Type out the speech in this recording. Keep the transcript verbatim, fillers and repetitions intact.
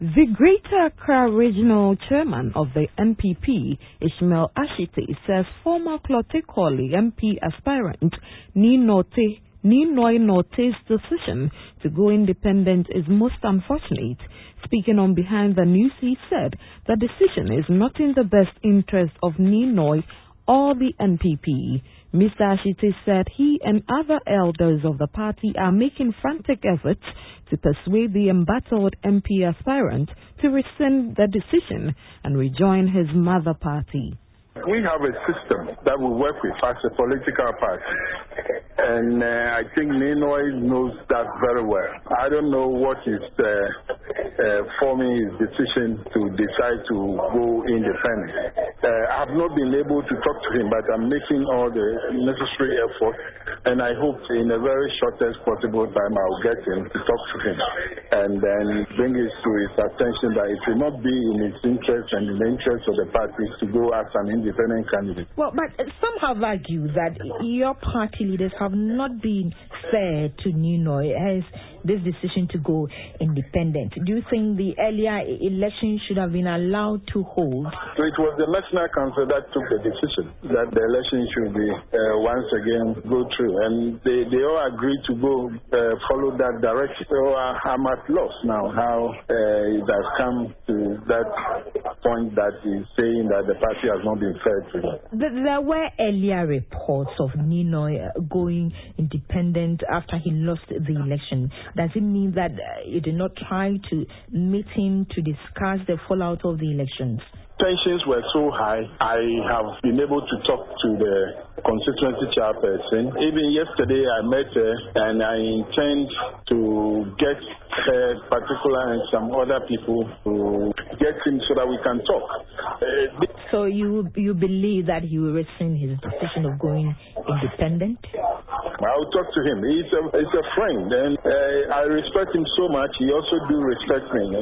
The Greater Accra Regional Chairman of the N P P, Ishmael Ashite, says former Clotekoli M P aspirant Ninote Ninoy Norte's decision to go independent is most unfortunate. Speaking on behind the news, he said the decision is not in the best interest of Ninoy or the N P P. Mister Ashite said he and other elders of the party are making frantic efforts to persuade the embattled M P aspirant to rescind the decision and rejoin his mother party. We have a system that we work with as a political party, and uh, I think Ninoy knows that very well. I don't know what is uh, uh, forming his decision to decide to go independent. Uh, I have not been able to talk to him, but I'm making all the necessary effort, and I hope in a very shortest possible time I'll get him to talk to him and then bring it to his attention that it will not be in his interest and in the interest of the party to go as an independent candidate. Well, but some have argued that your party leaders have not been fair to Ninoy as this decision to go independent. Do you think the earlier election should have been allowed to hold? So it was the National Council that took the decision that the election should be uh, once again go through, and they, they all agreed to go uh, follow that direction. So uh, I'm at loss now how uh, it has come to that point that is saying that the party has not been fair to him. There were earlier reports of Ninoy going independent after he lost the election. Does it mean that you did not try to meet him to discuss the fallout of the elections? Tensions were so high, I have been able to talk to the constituency chairperson. Even yesterday I met her and I intend to get her particular and some other people to get him so that we can talk. Uh, so you you believe that he will rescind his decision of going independent? I'll talk to him. He's a, he's a friend and uh, I respect him so much. He also do respect me.